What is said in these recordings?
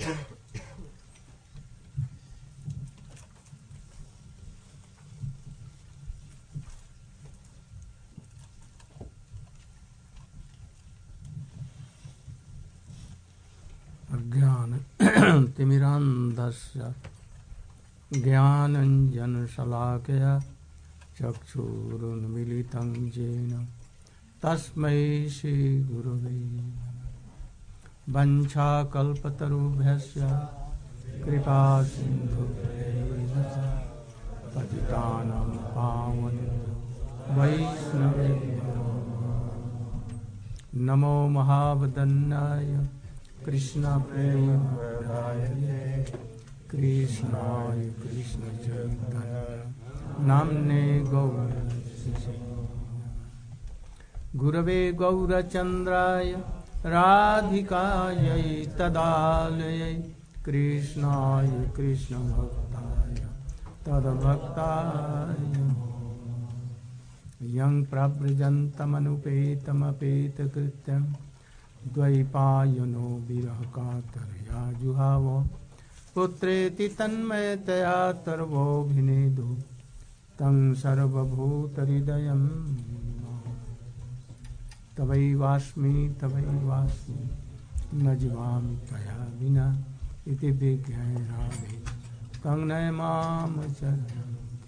Jnana Timirandhasya Jnananjana Shalakaya Chakshurunmilitam Jena Tasmai Shri Gurave Namah. Vancha kalpatarubhyasya kripa sindhubhyaiva patitanam pavanebhyo vaishnavebhyo namo mahavadanyaya Krishna prema pradayate Krishnaya Krishna chaitanya namne gaurasya Gurave Gaurachandraya Radhikayai Tadalayai Krishnaya Krishna Bhaktaya Tadabhaktaya Yang Prabrajantamanupetamatapeta Krityam Dvaipayano Virahakatarya Juhavo Putreti Tanmayataya Tarvo Bhinedu Tang Sarvabhutaridayam Tavaivasmi Najivami Taya Vina Iti Vigyai Radhe Tang Naimam Charanam.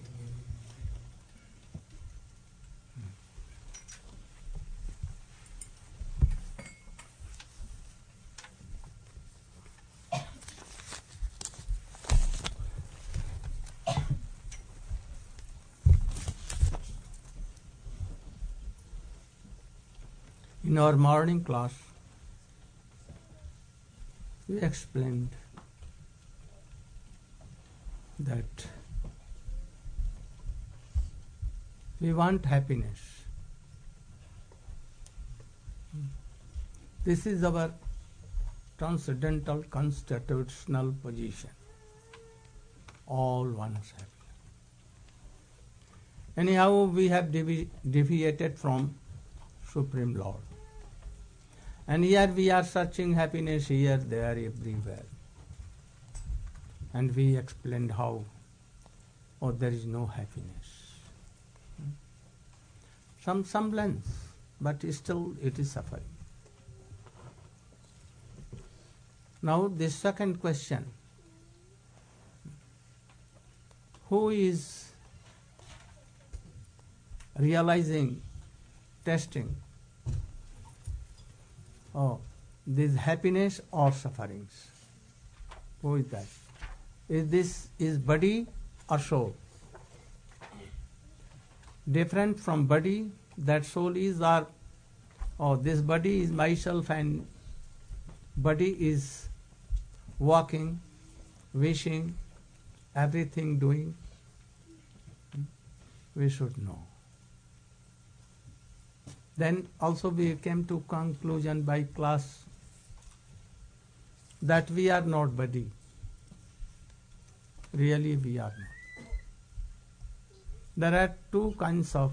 In our morning class, we explained that we want happiness. This is our transcendental constitutional position. All wants happiness. Anyhow, we have deviated from Supreme Lord. And here we are searching happiness here, there, everywhere. And we explained how, there is no happiness. Some semblance, but still it is suffering. Now the second question. Who is realizing, testing, this happiness or sufferings? Who is that? Is body or soul? Different from body, that soul is, or this body is myself and body is walking, wishing, everything doing. We should know. Then also we came to conclusion by class that we are not body. Really we are not. There are two kinds of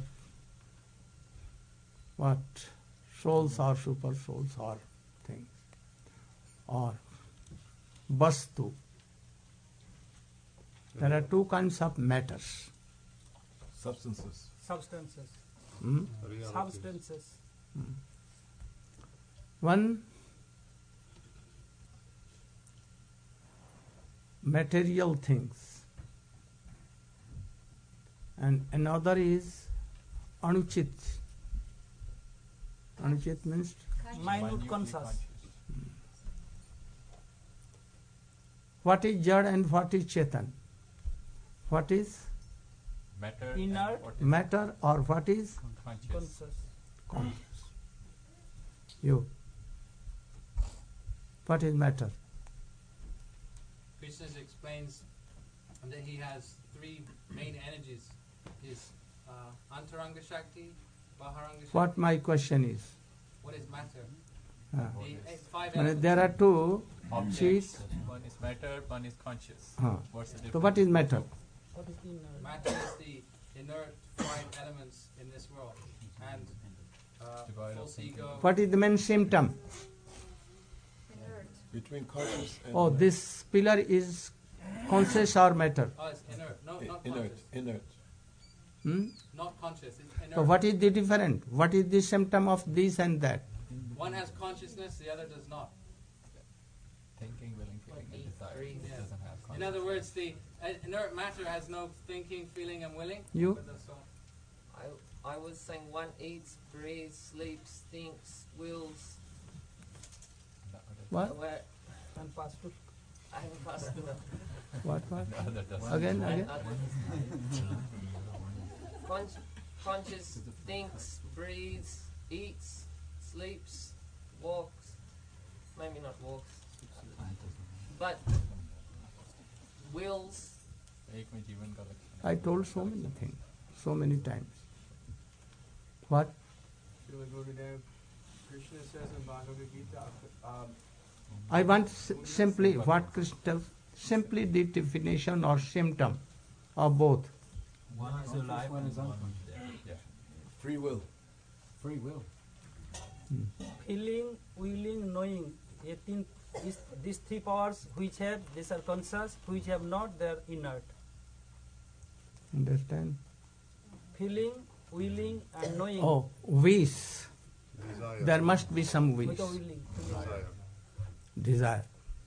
souls or super souls or things, or vastu. There are two kinds of matters. Substances. Substances. One, material things, and another is anuchit. Anuchit means minute conscious. What is jad and what is chetan? What is Matter. Inert. matter or what is Conscious. conscious? You. What is matter? Krishna explains that he has three main energies: his Antaranga Shakti, Baharanga Shakti. What my question is? What is matter? The Five there elements. are two Objects. sheets. One is matter, one is conscious. What's the difference? So what is matter? What is inert? Matter is the inert five elements in this world, and Devoid of false ego. What is the main symptom? Between conscious and Oh, this pillar is conscious or matter? Oh, it's inert. No, not inert, conscious. inert. Hmm? Not conscious. It's inert. So what is the difference? What is the symptom of this and that? One has consciousness, the other does not. Thinking, willing, feeling, and desire. It Yeah. doesn't have In consciousness. other words, the inert matter has no thinking, feeling, and willing. You? But the soul. I was saying one eats, breathes, sleeps, thinks, wills. What? Where And fast food. I'm fast enough. What? The other doesn't. Again? Conscious thinks, breathes, eats, sleeps, walks. Maybe not walks, but wills. एक में जीवन का लक्षण. I told so many things, so many times. What? Srila Gurudev, Krishna says in Bhagavad Gita, I want simply what Krishna, simply the definition or symptom of both. One is alive one and is one unconscious. is dead. Yeah. Free will. Free will. Feeling, willing, knowing. These three powers which have, these are conscious, which have not, they are inert. Understand? Feeling, willing, and knowing. Oh, wish. Desire. There must be some wish, Without willing. Desire. desire.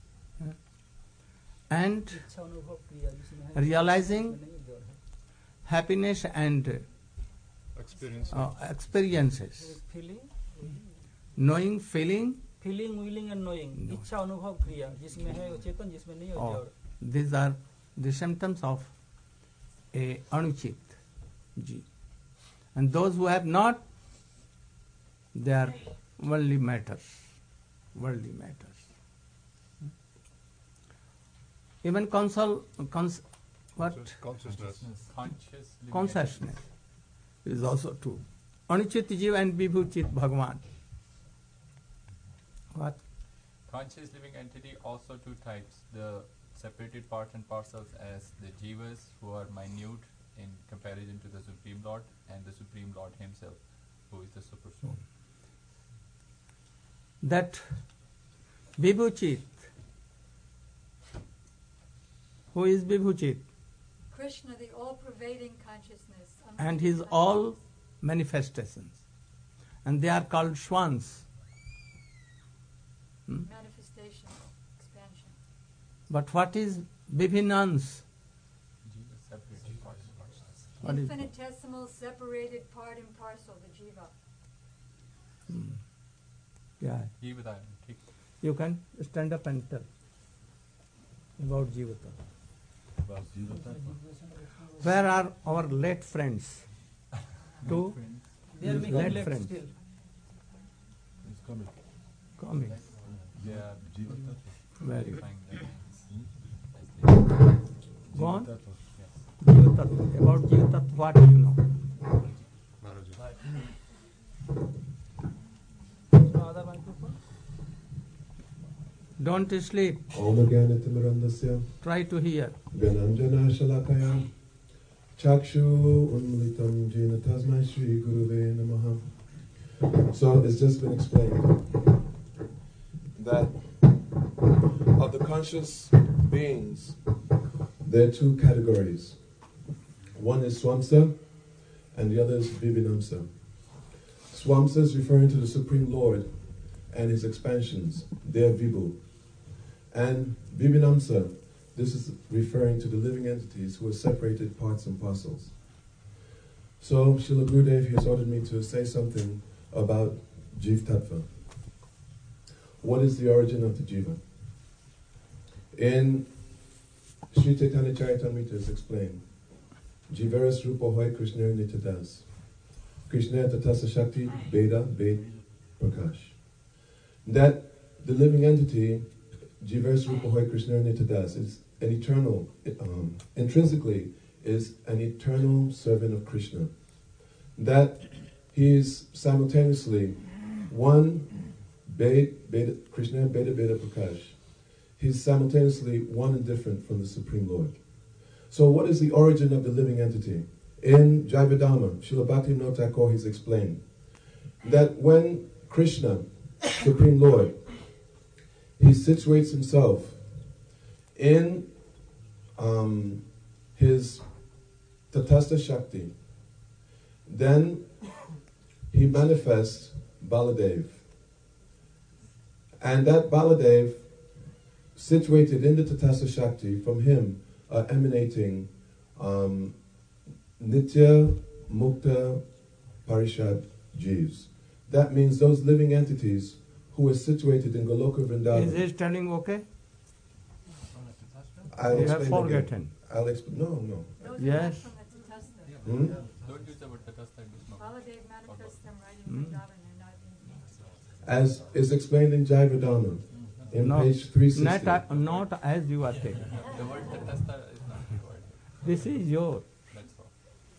And इच्छा अनुभव क्रिया जिसमें है, realizing जिसमें नहीं जोर है. happiness and Experience. experiences. Feeling, Knowing, feeling, willing, and knowing. No. इच्छा अनुभव क्रिया जिसमें है वो चेतन, जिसमें नहीं है वो oh, जड़. these are the symptoms of a anuchit ji. And those who have not, they are worldly matters. Worldly matters. Even what? Consciousness. Conscious. living Consciousness is also true. Anuchit jiv and vibhuchit Bhagavan. What? Conscious living entity also two types. The separated parts and parcels as the jivas who are minute in comparison to the Supreme Lord, and the Supreme Lord himself who is the super soul. That vibhuchit. Who is vibhuchit? Krishna, the all-pervading consciousness. And his all manifestations. And they are called swans. Manifestation, expansion. But what is Bibhinans? Jivas separated parts and parcels. What is- Infinitesimal, separated part and parcel, the jiva. Yeah. Jivadaya. ठीक. You can stand up and tell about Jivata. Where are our late friends? Two They are making late left friends still. It's coming. coming. They are Very good. purifying their minds. Go on. Yes. Jivatattva. About Jivatattva, what do you know? Other microphone. Don't sleep. Om Jnanatimrandasya Try to hear. Gananjana Shalakaya Chakshu Unmilitam Jena Tasmai Shri Guruve Namaha. So it's just been explained that of the conscious beings, there are two categories. One is Swamsa and the other is Vibhinamsa. Swamsa is referring to the Supreme Lord and his expansions. They are Vibhu. And Vibhinamsa, this is referring to the living entities who are separated parts and parcels. So Srila Gurudev has ordered me to say something about Jiv Tattva. What is the origin of the Jiva? In Sri Chaitanya Charitamrita is explained, Jiveras Rupa Hoy Krishna Nitadas. Krishna Tatasa Shakti Veda Ved Prakash. That the living entity, Jiveras Rupa Hoy Krishna Nitadas, is an eternal, intrinsically is an eternal servant of Krishna. That he is simultaneously one Krishna Veda Veda Prakash. He's simultaneously one and different from the Supreme Lord. So what is the origin of the living entity? In Jayavadama, Srila Bhaktivinoda Thakur has explained that when Krishna, Supreme Lord, he situates himself in his Tatastha Shakti, then he manifests Baladev. And that Baladev, situated in the Tatastha Shakti, from him are emanating Nitya Mukta Parishad Jeeves. That means those living entities who are situated in Goloka Vrindavan. Is he telling okay? I'll You have explain again. forgotten. I'll explain. No. Yes. From the Tatastha. Hmm? Don't use the word Tatastha in this moment. Baladev manifests them right in Vrindavan and not in. As is explained in Jayavardhana, in No, page 360. not as you are taking. The word Tatastha is not required. This is yours. That's all.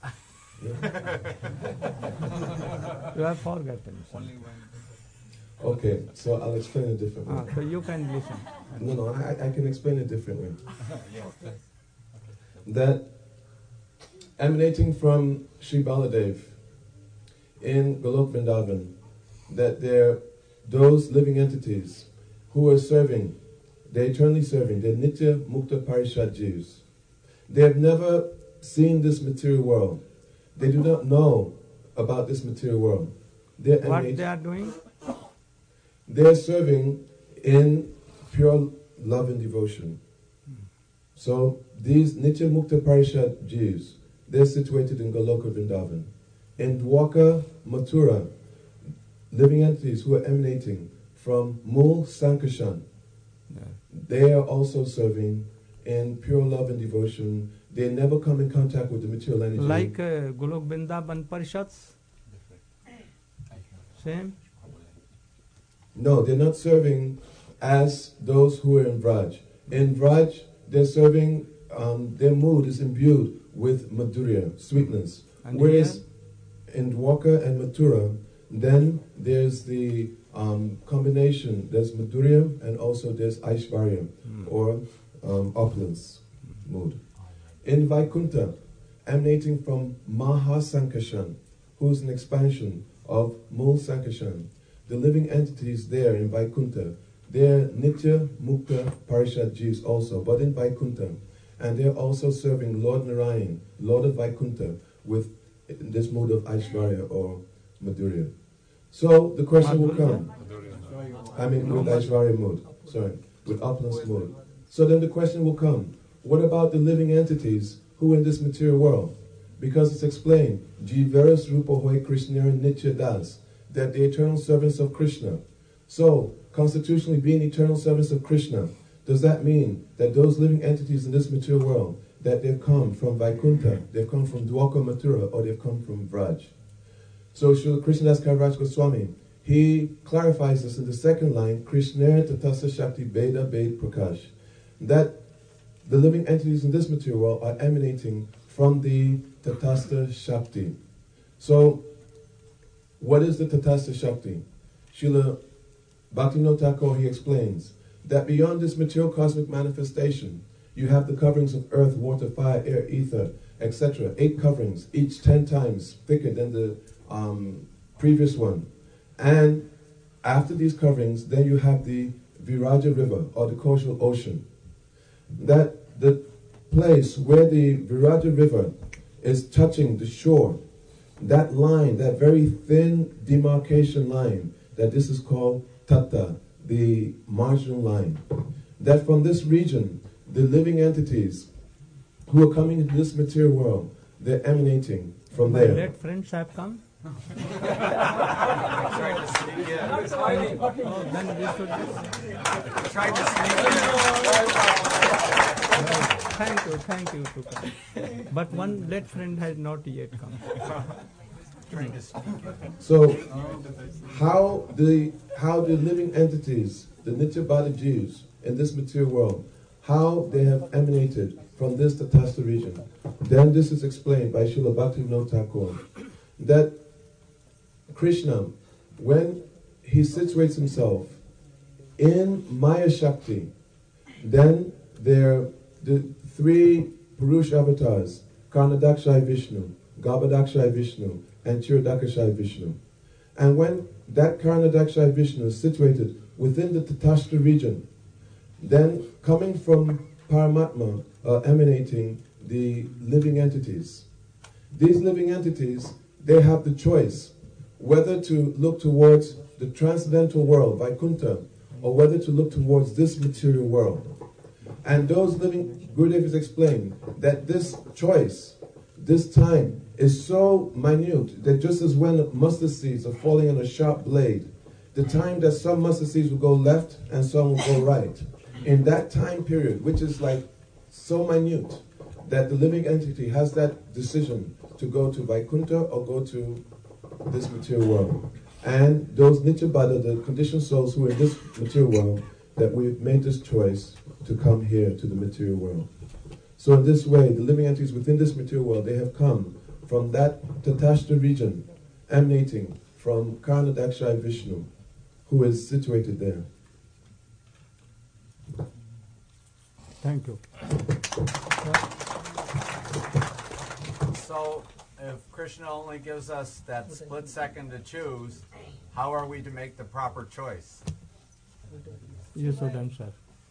You have forgotten. Only when. Okay, so I'll explain it differently. So you can listen. No, I can explain it differently. Yes. That emanating from Sri Baladev in Golok Vrindavan, that they're those living entities who are serving, they're eternally serving, they're Nitya Mukta Parishad Jeeves. They have never seen this material world. They do not know about this material world. They're What emanating- they are doing? They're serving in pure love and devotion. So these Nitya Mukta Parishad Jeeves, they're situated in Goloka Vrindavan. In Dwarka Mathura, living entities who are emanating from Mul Sankarshan, they are also serving in pure love and devotion. They never come in contact with the material energy. Like Golok Vrindavan Parishads? Same? No, they're not serving as those who are in Vraj. In Vraj, they're serving, their mood is imbued with Madhurya, sweetness. And Whereas in Dwarka and Mathura, then there's the combination, there's Madhurya and also there's Aishvarya, or opulence mood. In Vaikuntha, emanating from Maha Sankarshan, who's an expansion of Mul Sankarshan, the living entities there in Vaikuntha, they're Nitya Mukta Parishad Jeeves also, but in Vaikuntha. And they're also serving Lord Narayan, Lord of Vaikuntha, with this mode of Aishvarya or Madhurya. So the question will come. I mean, with Aishvarya mode. Sorry, with opulence mode. So then the question will come, what about the living entities who are in this material world? Because it's explained, Jiveras Rupa Hoy Krishna Nitya Das, that the eternal servants of Krishna. So, constitutionally being eternal servants of Krishna, does that mean that those living entities in this material world, that they've come from Vaikuntha, they've come from Dwarka Mathura, or they've come from Vraj? So Srila Krishnadas Kaviraj Goswami, he clarifies this in the second line, Krishna Tatastha Shakti Beda Bed Prakash, that the living entities in this material world are emanating from the Tatastha Shakti. So, what is the Tatastha Shakti? Srila Bhaktivinoda Thakur, he explains that beyond this material cosmic manifestation, you have the coverings of earth, water, fire, air, ether, etc. 8 coverings, each 10 times thicker than the previous one. And after these coverings, then you have the Viraja River, or the causal ocean. That the place where the Viraja River is touching the shore, that line, that very thin demarcation line, that this is called Tata, the marginal line. That from this region, the living entities who are coming into this material world, they're emanating from My there. late friends have come? Then we should... Thank you to come. But one late friend has not yet come. So, how the living entities, the Nityabhada Jews in this material world, how they have emanated from this Tatastha region. Then this is explained by Srila Bhaktivinoda Thakur, that Krishna, when he situates himself in Maya Shakti, then there the 3 Purusha avatars, Karnadakshai Vishnu, Garbhodakshai Vishnu, and Chiradakshai Vishnu. And when that Karnadakshai Vishnu is situated within the Tatastha region, then coming from Paramatma, emanating the living entities. These living entities, they have the choice whether to look towards the transcendental world, Vaikuntha, or whether to look towards this material world. And those living, Gurudev has explained that this choice, this time, is so minute that just as when mustard seeds are falling on a sharp blade, the time that some mustard seeds will go left and some will go right, in that time period, which is like so minute, that the living entity has that decision to go to Vaikuntha or go to this material world. And those Nityabada, the conditioned souls who are in this material world, that we've made this choice to come here to the material world. So in this way, the living entities within this material world, they have come from that Tatashta region, emanating from Karnadakshay Vishnu, who is situated there. Thank you. So, if Krishna only gives us that split second to choose, how are we to make the proper choice? You should answer.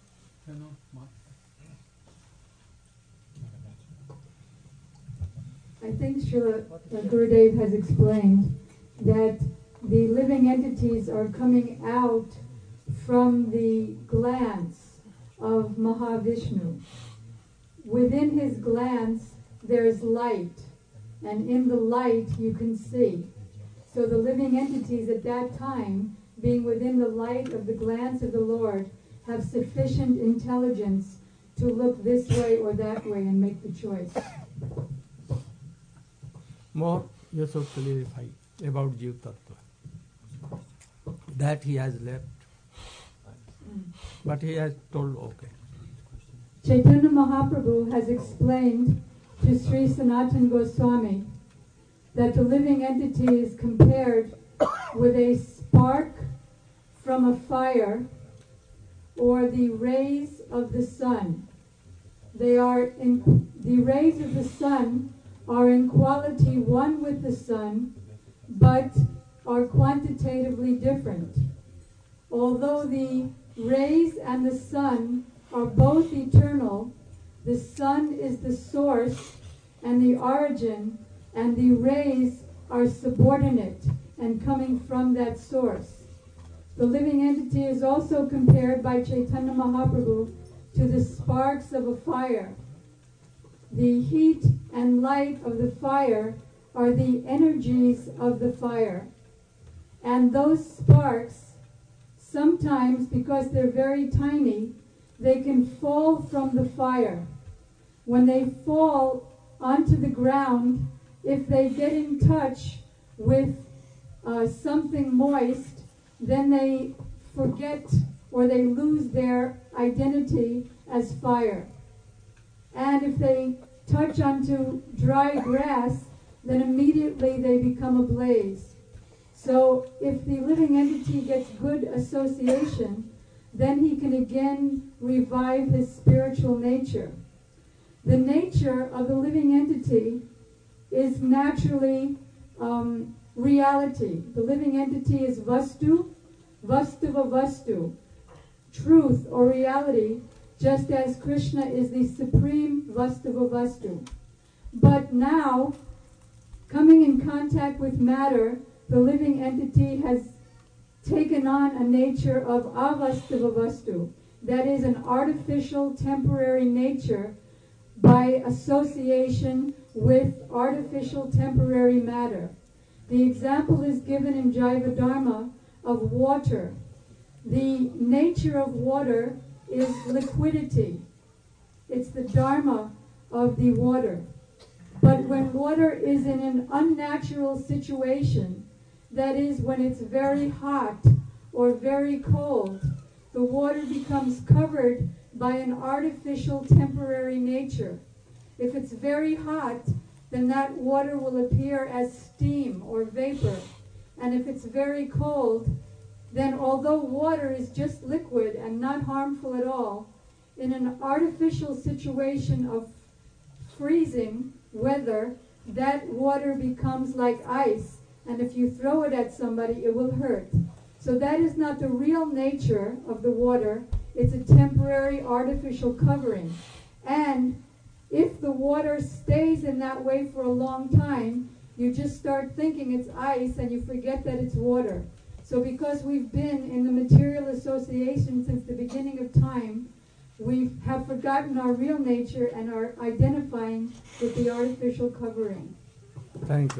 I think Srila Gurudev has explained that the living entities are coming out from the glance of Mahavishnu. Within his glance, there's light, and in the light you can see. So the living entities at that time, being within the light of the glance of the Lord, have sufficient intelligence to look this way or that way and make the choice. More you should clarify about Jiva Tattva. That he has left. But he has told okay. Chaitanya Mahaprabhu has explained to Sri Sanatana Goswami that the living entity is compared with a spark from a fire or the rays of the sun. The rays of the sun are in quality one with the sun, but are quantitatively different. Although the rays and the sun are both eternal, the sun is the source and the origin, and the rays are subordinate and coming from that source. The living entity is also compared by Chaitanya Mahaprabhu to the sparks of a fire. The heat and light of the fire are the energies of the fire. And those sparks, sometimes because they're very tiny, they can fall from the fire. When they fall onto the ground, if they get in touch with something moist, then they forget or they lose their identity as fire. And if they touch onto dry grass, then immediately they become ablaze. So if the living entity gets good association, then he can again revive his spiritual nature. The nature of the living entity is naturally reality. The living entity is vastu, vastuva vastu, truth or reality, just as Krishna is the supreme vastuva vastu. But now, coming in contact with matter, the living entity has taken on a nature of avastuva vastu, that is an artificial temporary nature by association with artificial temporary matter. The example is given in Jaiva Dharma of water. The nature of water is liquidity. It's the dharma of the water. But when water is in an unnatural situation, that is when it's very hot or very cold, the water becomes covered by an artificial temporary nature. If it's very hot, then that water will appear as steam or vapor. And if it's very cold, then although water is just liquid and not harmful at all, in an artificial situation of freezing weather, that water becomes like ice, and if you throw it at somebody, it will hurt. So that is not the real nature of the water. It's a temporary artificial covering. And if the water stays in that way for a long time, you just start thinking it's ice and you forget that it's water. So because we've been in the material association since the beginning of time, we have forgotten our real nature and are identifying with the artificial covering. Thank you.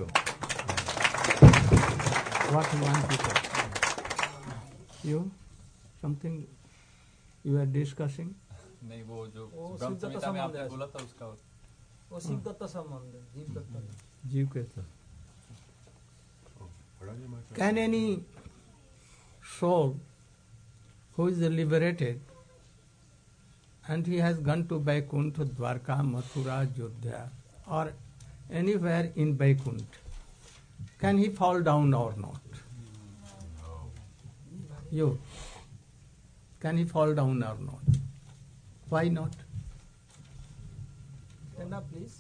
What you want to say? You? Something you are discussing? नहीं वो जो वो ब्रह्म शिव तत्व संहिता में संबंध आपने है। बोला था उसका वो शिव तत्व संबंध है, जीव तत्व नहीं। जीव के साथ. Can any soul who is liberated and he has gone to Vaikuntha, Dwarka, Mathura, Ayodhya or anywhere in Vaikuntha, can he fall down or not? You, can he fall down or not? Why not? Stand up, please.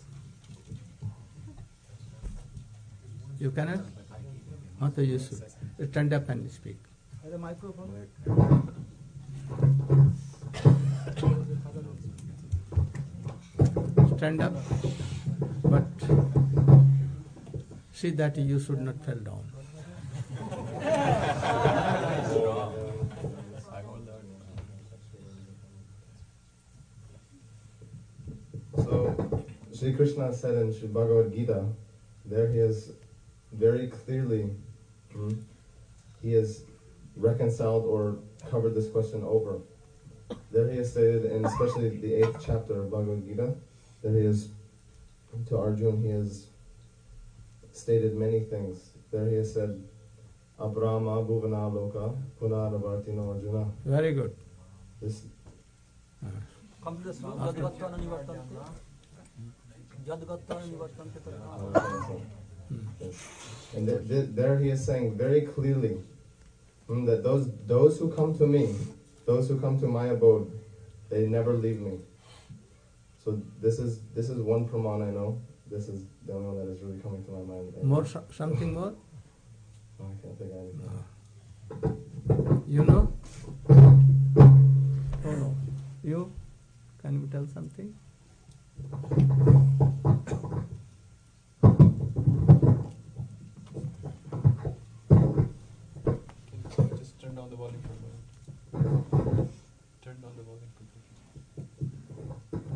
You cannot? हाँ तो you should stand up and speak. The microphone. Stand up, but see that you should not fall down. So, Sri Krishna said in Sri Bhagavad Gita, there he has very clearly, he has reconciled or covered this question over. There he has stated, and especially the 8th chapter of Bhagavad Gita, there he is, to Arjuna, he has stated many things. There he has said, Abrahma bhuvana loka punaravartino Arjuna. Very good. This, Complete the slope. Jadgattana nivartante. Jadgattana nivartante. and there he is saying very clearly that those who come to me, those who come to my abode, they never leave me. So this is one praman I know. This is the only one that is really coming to my mind. More something more? No, I can't think of anything. You know? Oh no. You? Can you tell something? Just turn down the volume for a moment. Turn down the volume completely.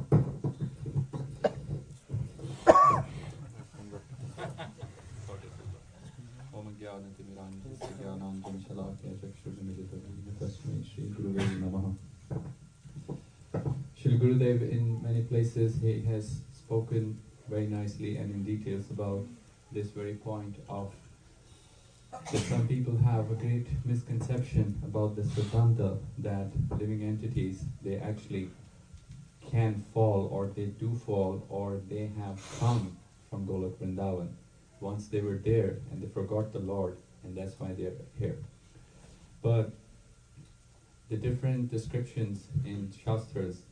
ओम ज्ञानतिमिरान्धस्य ज्ञानाञ्जनं शलाकया चक्षुर्मिलितं तस्मै श्री गुरुवे नमः. Shri Gurudev, in many places, he has spoken very nicely and in details about this very point of that some people have a great misconception about the Siddhanta that living entities, they actually can fall or they do fall or they have come from Golok Vrindavan. Once they were there and they forgot the Lord and that's why they are here. But the different descriptions in Shastras,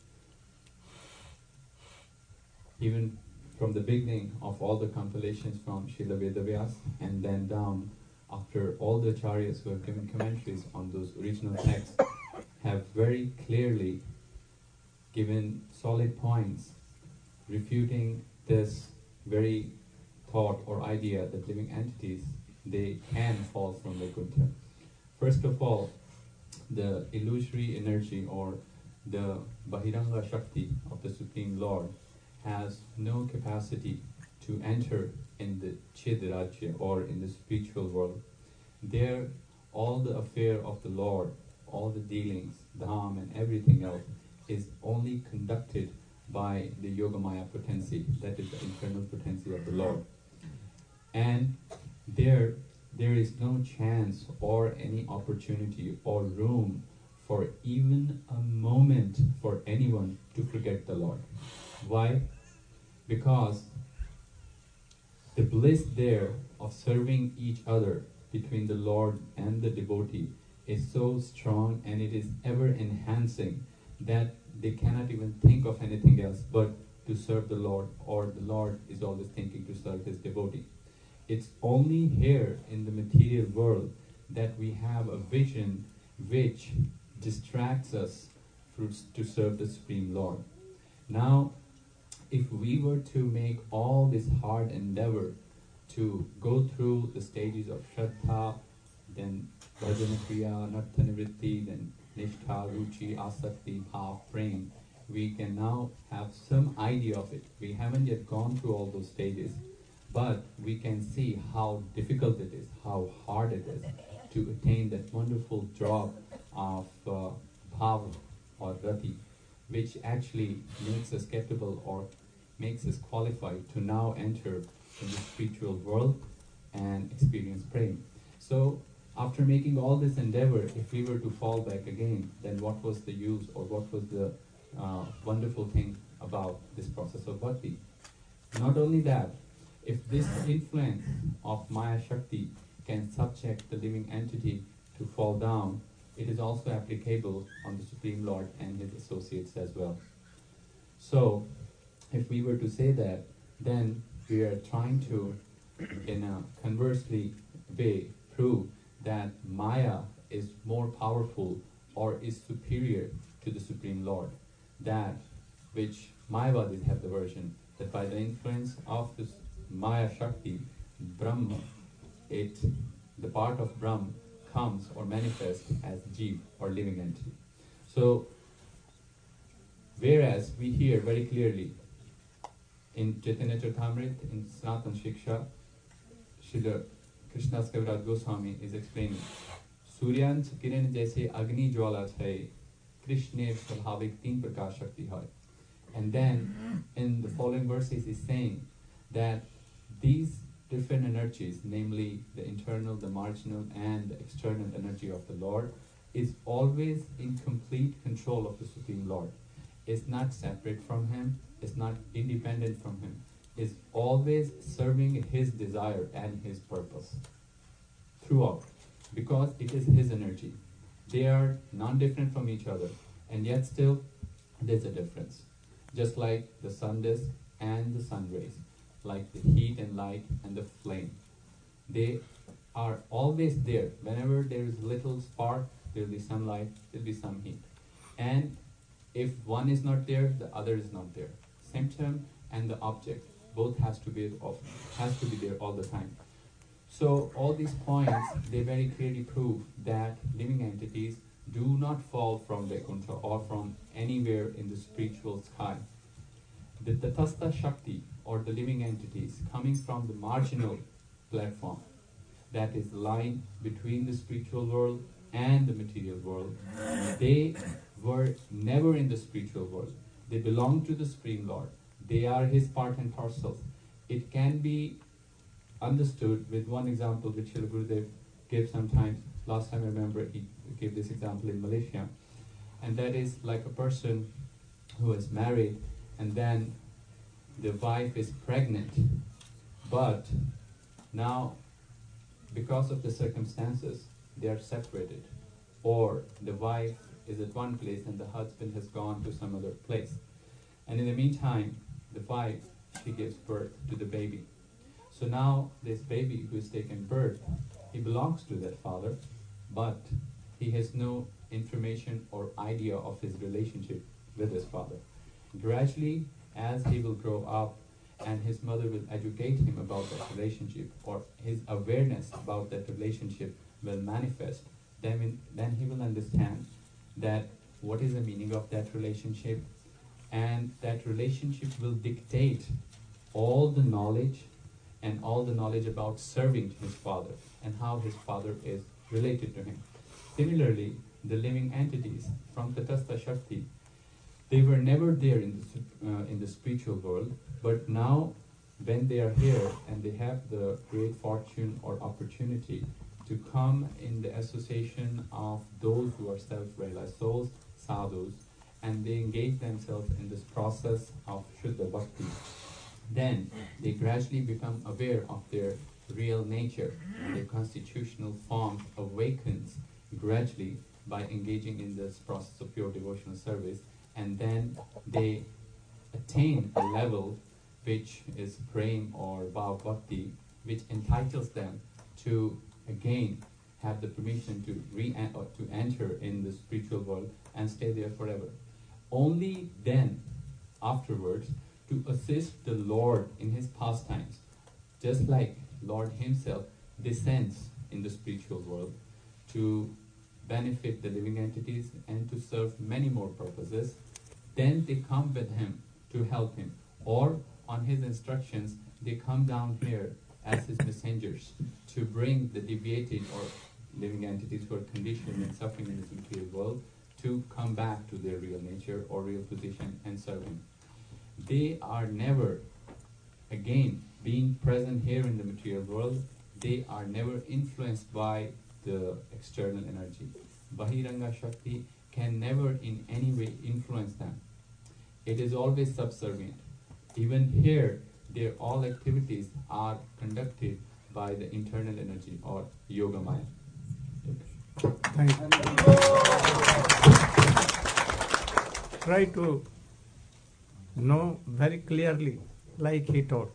even from the beginning of all the compilations from Srila Vedavyas and then down after all the acharyas who have given commentaries on those original texts have very clearly given solid points refuting this very thought or idea that living entities, they can fall from Vaikuntha. First of all, the illusory energy or the Bahiranga Shakti of the Supreme Lord has no capacity to enter in the Chidrajya or in the spiritual world. There, all the affair of the Lord, all the dealings, dham and everything else is only conducted by the Yogamaya potency, that is the internal potency of the Lord. And there is no chance or any opportunity or room for even a moment for anyone to forget the Lord. Why? Because the bliss there of serving each other between the Lord and the devotee is so strong and it is ever enhancing that they cannot even think of anything else but to serve the Lord, or the Lord is always thinking to serve his devotee. It's only here in the material world that we have a vision which distracts us to serve the Supreme Lord. Now, if we were to make all this hard endeavor to go through the stages of Shraddha, then Bhajanakriya, Narthanivritti, then Nishtha, Ruchi, Asakti, Bhav, Prem, we can now have some idea of it. We haven't yet gone through all those stages, but we can see how difficult it is, how hard it is to attain that wonderful drop of Bhav or Rati, which actually makes us capable or makes us qualified to now enter in the spiritual world and experience Prem. So, after making all this endeavor, if we were to fall back again, then what was the use or what was the wonderful thing about this process of bhakti? Not only that, if this influence of Maya Shakti can subject the living entity to fall down, it is also applicable on the Supreme Lord and his associates as well. So, if we were to say that, then we are trying to, in a conversely way, prove that Maya is more powerful or is superior to the Supreme Lord. That which Mayavadis have the version, that by the influence of this Maya Shakti, Brahma, the part of Brahma comes or manifests as Jeev or living entity. So, whereas we hear very clearly in Chaitanya Charitamrita, in Sanatana Shiksha, Srila Krishnas Kaviraj Goswami is explaining, Suryan kiran jaise agni jwala chai, Krishna swabhavik teen prakash shakti hai. And then in the following verses is saying that these different energies, namely the internal, the marginal, and the external energy of the Lord, is always in complete control of the Supreme Lord. Is not separate from Him, is not independent from Him, is always serving His desire and His purpose throughout, because it is His energy. They are non-different from each other, and yet still there's a difference. Just like the sun disk and the sun rays, like the heat and light and the flame. They are always there. Whenever there is a little spark, there will be some light, there will be some heat. And if one is not there, the other is not there. Symptom and the object, both has to be there all the time. So all these points, they very clearly prove that living entities do not fall from Vaikuntha or from anywhere in the spiritual sky. The Tatastha Shakti, or the living entities coming from the marginal platform, that is the line between the spiritual world and the material world, they were never in the spiritual world. They belong to the Supreme Lord. They are His part and parcel. It can be understood with one example which Srila Gurudev gave sometimes. Last time I remember he gave this example in Malaysia, and that is like a person who is married and then the wife is pregnant, but now because of the circumstances they are separated, or the wife is at one place and the husband has gone to some other place, and in the meantime the wife, she gives birth to the baby. So now this baby who is taken birth, he belongs to that father, but he has no information or idea of his relationship with his father. Gradually, as he will grow up and his mother will educate him about that relationship, or his awareness about that relationship will manifest, then he will understand that what is the meaning of that relationship, and that relationship will dictate all the knowledge and all the knowledge about serving his father and how his father is related to him. Similarly, the living entities from Tatastha Shakti, they were never there in the spiritual world, but now when they are here and they have the great fortune or opportunity to come in the association of those who are self-realized souls, sadhus, and they engage themselves in this process of Shuddha Bhakti, then they gradually become aware of their real nature. Their constitutional form awakens gradually by engaging in this process of pure devotional service, and then they attain a level which is prem or bhav bhakti, which entitles them to again have the permission to enter in the spiritual world and stay there forever. only then, afterwards, to assist the Lord in his pastimes, just like Lord himself descends in the spiritual world to benefit the living entities and to serve many more purposes. Then they come with him to help him, or on his instructions they come down here as his messengers to bring the deviated or living entities who are conditioned and suffering in this material world to come back to their real nature or real position and serve him. They are never, again, being present here in the material world, they are never influenced by the external energy. Bahiranga Shakti can never in any way influence them. It is always subservient. Even here, their all activities are conducted by the internal energy or Yoga Maya. Thank you. Try to know very clearly, like he taught.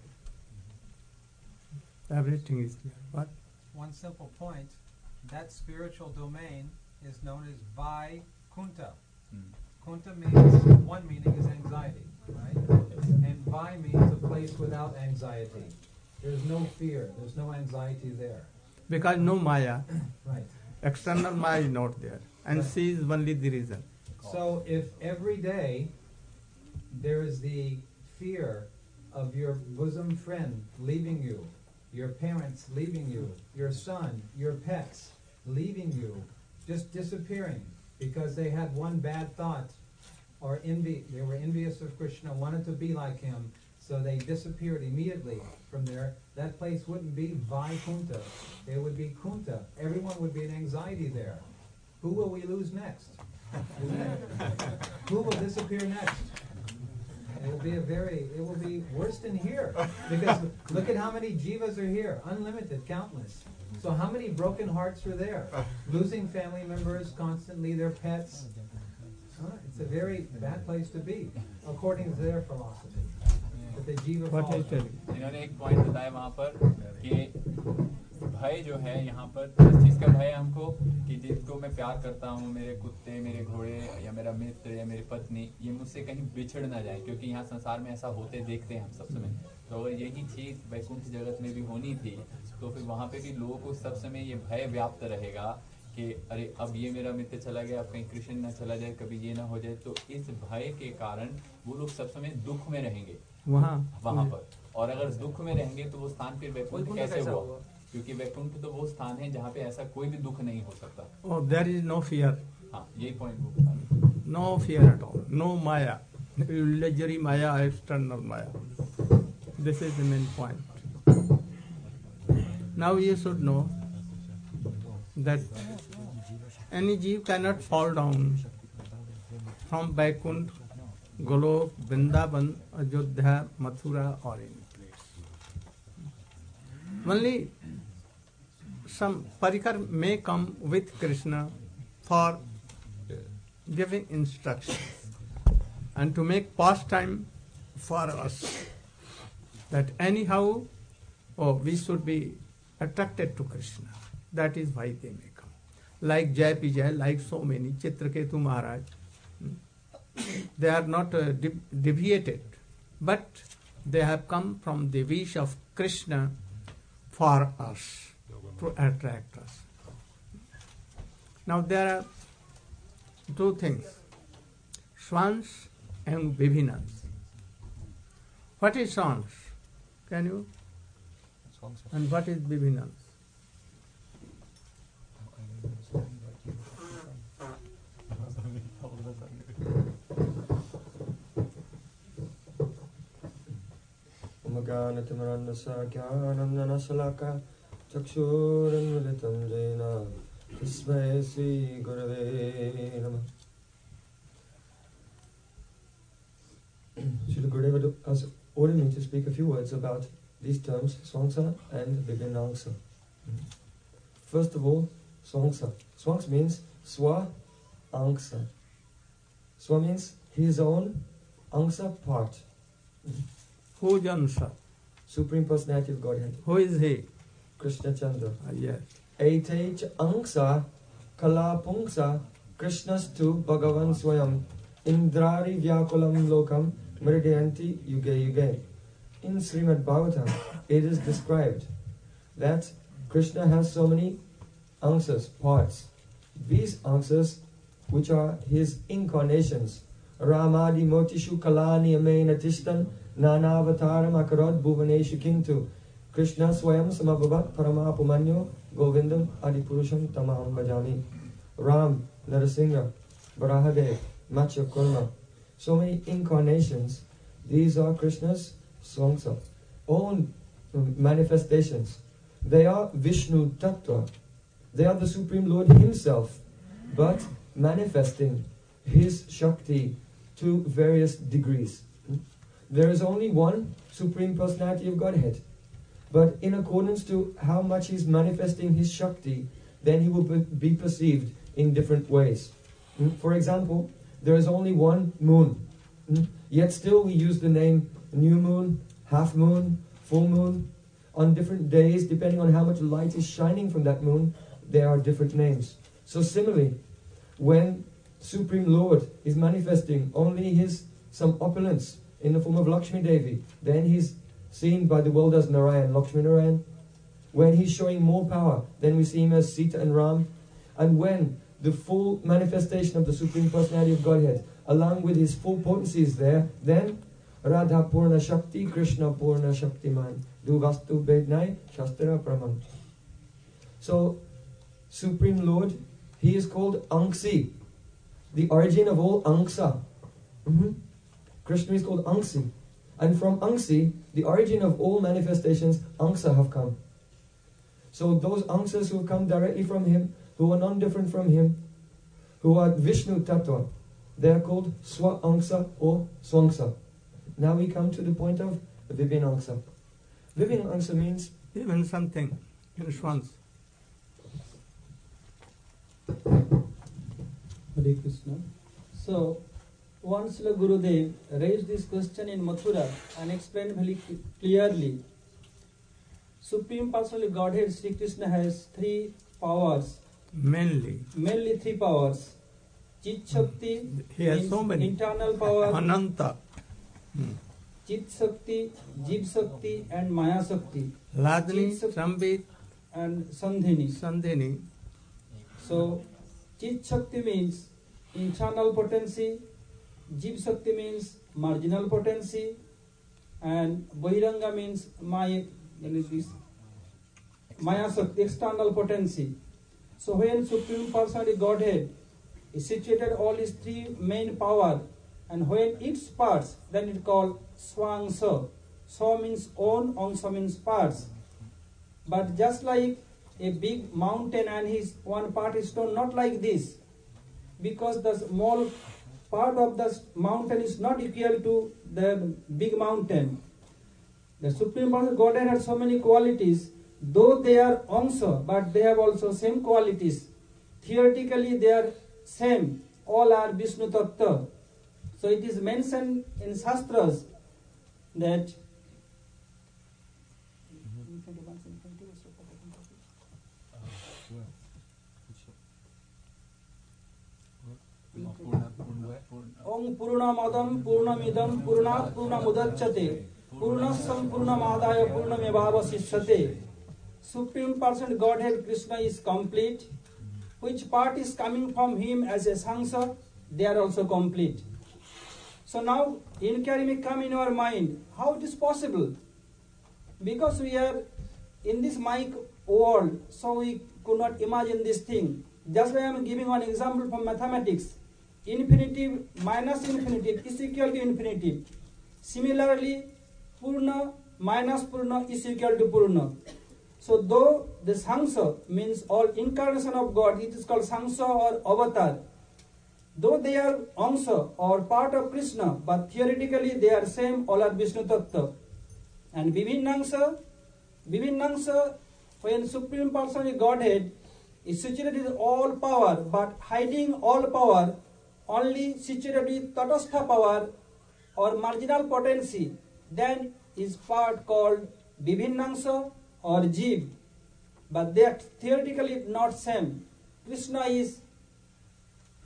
Everything is clear. What? One simple point, that spiritual domain is known as Vaikuntha. Kunta means, one meaning is anxiety, right? And Vai means a place without anxiety. There's no fear, there's no anxiety there. Because no Maya. Right. External Maya is not there. And Right. she is only the reason. So if every day there is the fear of your bosom friend leaving you, your parents leaving you, your son, your pets leaving you, just disappearing because they had one bad thought or envy, they were envious of Krishna, wanted to be like him, so they disappeared immediately from there, that place wouldn't be Vaikuntha, it would be Kunta. Everyone would be in anxiety there. Who will we lose next? Who will disappear next? It will be worse than here. Because look at how many jivas are here. Unlimited, countless. So how many broken hearts are there? Losing family members constantly, their pets. It's a very bad place to be, according to their philosophy. That the jiva falls. इन्होंने एक point बताया वहाँ पर कि भय जो है यहाँ पर इस चीज का भय हमको कि जिसको मैं प्यार करता हूँ, मेरे कुत्ते, मेरे घोड़े या मेरा मित्र या मेरी पत्नी, ये मुझसे कहीं बिछड़ ना जाए, क्योंकि यहाँ संसार में ऐसा होते देखते हैं हम सब समय। तो अगर यही चीज वैकुंठ जगत में भी होनी थी, तो फिर वहाँ पे भी लोगों को सब समय ये भय व्याप्त रहेगा कि अरे अब ये मेरा मित्र चला गया, अब कहीं कृष्ण ना चला जाए, कभी ये ना हो जाए। तो इस भय के कारण वो लोग सब समय दुख में रहेंगे वहाँ पर, और अगर दुख में रहेंगे तो वो स्थान फिर वैकुंठ कैसे हुआ? क्योंकि वैकुंठ तो वो स्थान है जहाँ पे ऐसा कोई भी दुख नहीं हो सकता। Oh, there is no fear. हाँ, यही पॉइंट वो बता रहे। No fear at all. No Maya. Illusory Maya, external Maya. This is the main point. Now you should know that any jeev cannot fall down from Vaikuntha, Golok, Vrindavan, Ajodhya, Mathura or any place. Only some parikar may come with Krishna for giving instructions and to make pastime for us, that anyhow we should be attracted to Krishna. That is why they may come. Like Jai Vijay, like so many, Chitraketu Maharaj, they are not deviated, but they have come from the wish of Krishna for us, to attract us. Now there are two things, swans and Vibhinans. What is swans? Can you? And what is Vibhinans? Maganatamaranasa Gyanananasalaka Chakshurunmilitam Jena Tasmai Sri Gurave Namah. Srila Gurudeva has ordered me to speak a few words about these terms, Swangsa and Vibhinangsa. First of all, Swangsa. Swangs means Swa Angsa. Swa means his own, Angsa part. Who is Ansa? Supreme Personality of Godhead. Who is he? Krishna Chandra. Yes. Etej Angsa Kala Pungsa Krishnastu Bhagavan Swayam Indrari Vyakulam Lokam Mridayanti Yuge Yuge. In Srimad Bhagavatam, it is described that Krishna has so many ansas, parts. These ansas, which are his incarnations, Ramadi Motishu Kalani Amena Tishtan Nanavataram Akarad Bhuvaneshu Kintu Krishna Swayam Samabhavat Paramapumanyo Govindam Adipurusham Tamaham Bhajami. Ram, Narasingha, Varahadev, Matsya Kurma. So many incarnations. These are Krishna's Swangsa, own manifestations. They are Vishnu Tattva. They are the Supreme Lord Himself, but manifesting His Shakti to various degrees. There is only one Supreme Personality of Godhead, but in accordance to how much He's manifesting His Shakti, then He will be perceived in different ways. For example, there is only one moon, yet still we use the name new moon, half moon, full moon. On different days, depending on how much light is shining from that moon, there are different names. So similarly, when Supreme Lord is manifesting only some opulence in the form of Lakshmi Devi, then He's seen by the world as Narayan, Lakshmi Narayan. When He's showing more power, then we see Him as Sita and Ram. And when the full manifestation of the Supreme Personality of Godhead, along with His full potency is there, then Radha Purna Shakti, Krishna Purna Shakti Man. Du Vastu Bednai, Shastra Praman. So, Supreme Lord, He is called Angsi, the origin of all Angsa. Krishna is called Angsi. And from Angsi, the origin of all manifestations, Angsa have come. So those Angsas who come directly from Him, who are non-different from Him, who are Vishnu Tattva, they are called Swa Angsa or Swangsa. Now we come to the point of Vibhin Angsa. Vibhin Angsa means even something in Swans. Hare Krishna. So, once the Gurudev raised this question in Mathura and explained very clearly, Supreme Personality Godhead Sri Krishna has three powers. Mainly three powers. Chit Shakti, He has so many. Internal power. Ananta. Chit Shakti, Jeev Shakti and Maya Shakti. Ladni, Sambit and Sandhini. Sandhini. So, Chit Shakti means internal potency, Jeev Shakti means marginal potency, and Bahiranga means Maya Shakti, external potency. So when Supreme Personality Godhead is situated all these three main power, and when its parts, then it called Swangsa. So means own, Angsa means parts. But just like a big mountain and his one part is stone, not like this. Because the small part of the mountain is not equal to the big mountain. The Supreme Personality Godhead has so many qualities, though they are Angsa, but they have also same qualities. Theoretically they are same, all are Vishnu Tattva. So it is mentioned in Shastras that Om Purnamadam Purnamidam Purnat Purnamudachyate Purnasam Purnamadaya Purnamevavasishyate. Supreme Person Godhead Krishna is complete. Which part is coming from Him as a Sangsa, they are also complete. So now inquiry may come in our mind, how it is possible? Because we are in this mic world, so we could not imagine this thing. Just like I am giving one example from mathematics. Infinitive minus infinitive is equal to infinitive. Similarly, Purna minus Purna is equal to Purna. So though the Sangsa means all incarnation of God, it is called Sangsa or Avatar. Though they are Angsa or part of Krishna, but theoretically they are same, all are Vishnu Tattva. And Vibhin Angsa, when Supreme Personality Godhead is situated with all power, but hiding all power, only situated with Tatastha power or marginal potency, then is part called Vibhin Angsa or Jeev. But they are theoretically not same. Krishna is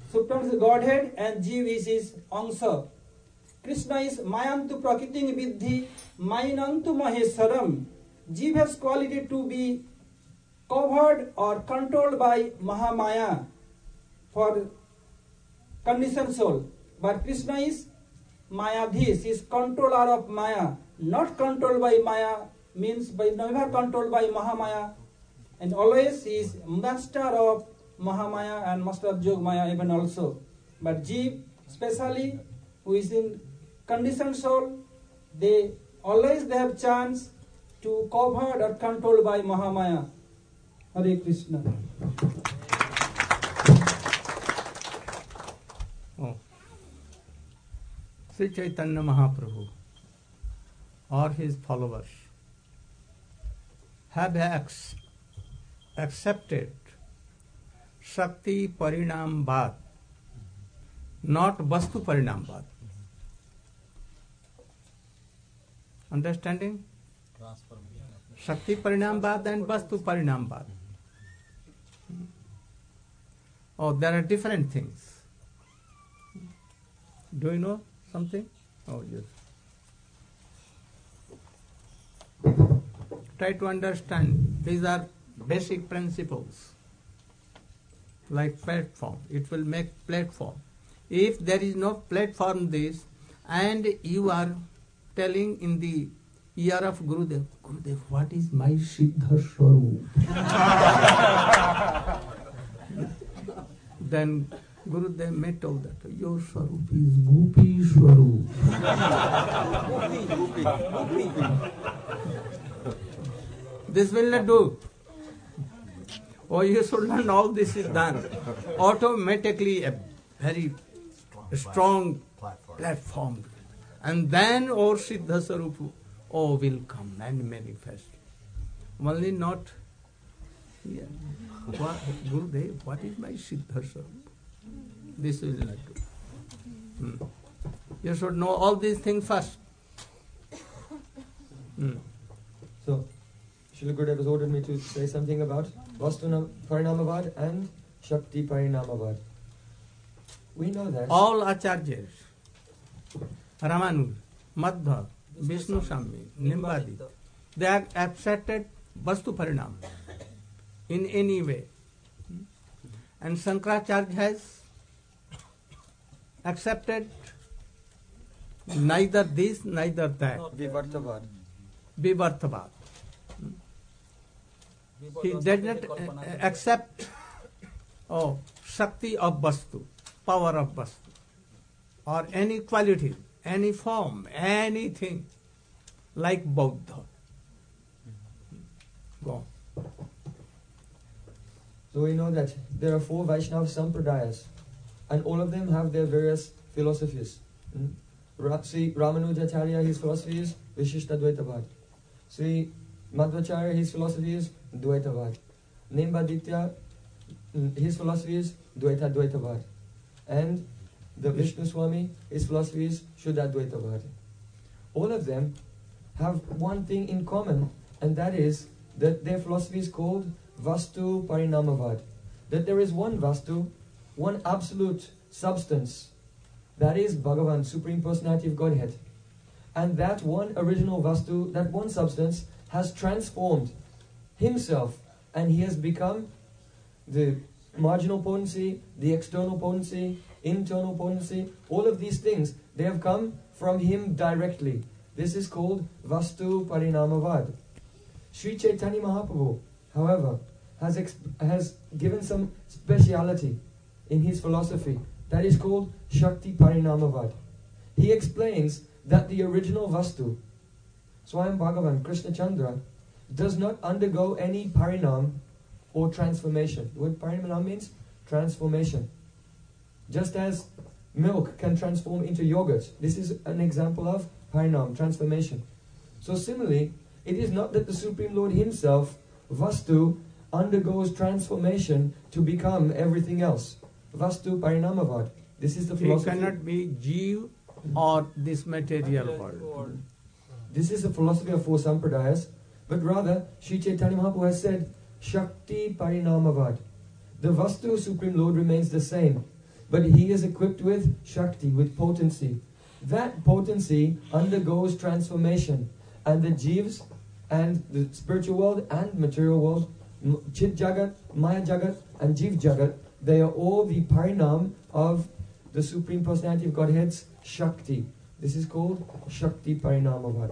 Supreme Godhead, and Jeev is his Angsa. Krishna is Mayantu Prakriting Vidhi, Mainantu Maheswaram. Jeev has quality to be covered or controlled by Mahamaya for conditioned soul. But Krishna is Mayadhis, is controller of Maya, not controlled by Maya, means by never controlled by Mahamaya, and always he is master of Mahamaya and master of Jog Maya even also. But Jeev, especially who is in conditioned soul, they have chance to covered or controlled by Mahamaya. Hare Krishna. Sri Chaitanya Mahaprabhu or his followers have accepted Shakti Parinam Bad, not Vastu Parinam Bad. Understanding? Shakti Parinam Bad and Vastu Parinam Bad. Oh, there are different things. Do you know something? Oh, yes. Try to understand. These are basic principles. Like platform. It will make platform. If there is no platform this, and you are telling in the ear of Gurudev, Gurudev, what is my Siddha Swarup? Then Gurudev may told that your Swarup is Gopi Swarup. This will not do. Oh, you should learn all this is done. Automatically a very strong platform. And then our Siddha Swarup will come and manifest. Only not here. Gurudev, what is my Siddha Swarup? This will not do. You should know all these things first. So, Srila Gurudev has ordered me to say something about Vastu Parinamavad and Shakti Parinamavad. We know that all acharyas, Ramanuja, Madhva, Vishnu Swami, Nimbadi, they have accepted Vastu Parinam in any way. And Shankaracharya has accepted neither this, neither that. Vivartavad. Vivartavad. He did not accept Shakti of Vastu, power of Vastu, or any quality, any form, anything like Buddha. Go on. So we know that there are 4 Vaishnava Sampradayas, and all of them have their various philosophies. Sri Ramanujacharya, his philosophy is Vishishtadvaitavad. Sri Madhvacharya, his philosophy is Dvaitavad. Nimbaditya, his philosophy is Dvaita Dvaitavad. And the Vishnu Swami, his philosophy is Shuddha Dvaitavad. All of them have one thing in common, and that is that their philosophy is called Vastu Parinamavad. That there is one Vastu, one absolute substance, that is Bhagavan, Supreme Personality of Godhead. And that one original Vastu, that one substance, has transformed himself, and he has become the marginal potency, the external potency, internal potency. All of these things, they have come from him directly. This is called Vastu Parinamavad. Sri Chaitanya Mahaprabhu, however, has given some speciality in his philosophy that is called Shakti Parinamavad. He explains that the original Vastu, Swayam Bhagavan, Krishna Chandra, does not undergo any parinam or transformation. The word parinam means transformation. Just as milk can transform into yogurt, this is an example of parinam, transformation. So similarly, it is not that the Supreme Lord himself, Vastu, undergoes transformation to become everything else. Vastu Parinamavad. This is the philosophy. He cannot be Jeev or this material world. This is the philosophy of 4 Sampradayas, but rather Sri Chaitanya Mahaprabhu has said Shakti Parinamavad. The Vastu Supreme Lord remains the same. but he is equipped with Shakti, with potency. That potency undergoes transformation, and the Jivs and the spiritual world and material world, Chit Jagat, Maya Jagat, and Jiv Jagat, they are all the parinam of the Supreme Personality of Godhead's Shakti. This is called Shakti Parinamavad.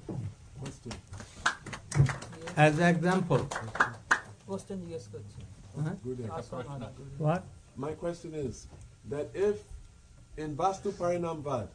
As an example. Question yes, Good. What? My question is that if in Vastu Parinamvad,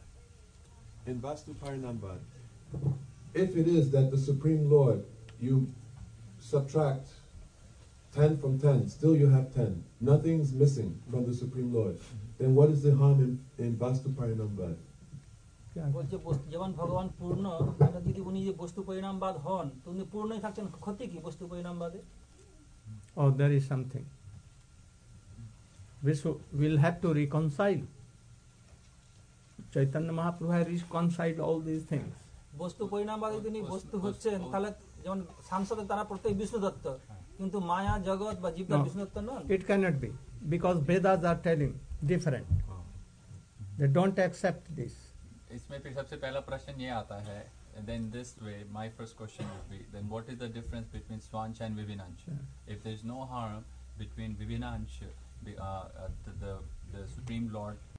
if it is that the Supreme Lord, you subtract 10 from 10, still you have 10. Nothing's missing from the Supreme Lord. Then what is the harm in Vastu Parinamvad? বলছে যেমন ভগবান পূর্ণ এটা যদি উনি যে বস্তু পরিণামবাদ হন তো উনি পূর্ণই থাকছেন ক্ষতি কি বস্তু পরিণামবাদে Oh, there is something. We'll have to reconcile. Chaitanya Mahaprabhu has reconciled all these things. বস্তু পরিণামবাদে তিনি বস্তু হচ্ছেন তাহলে যেমন সাংসদে তারা প্রত্যেক বিষ্ণু দত্ত কিন্তু মায়া জগৎ বা জীবদা No, Vishnu Dutta non it cannot be because Vedas are telling different. They don't accept this. इसमें फिर सबसे पहला प्रश्न ये आता है, and then this way my first question would be, then what is the difference between Swancha and Vivinancha? If there is no harm between Vivinancha, the Supreme Lord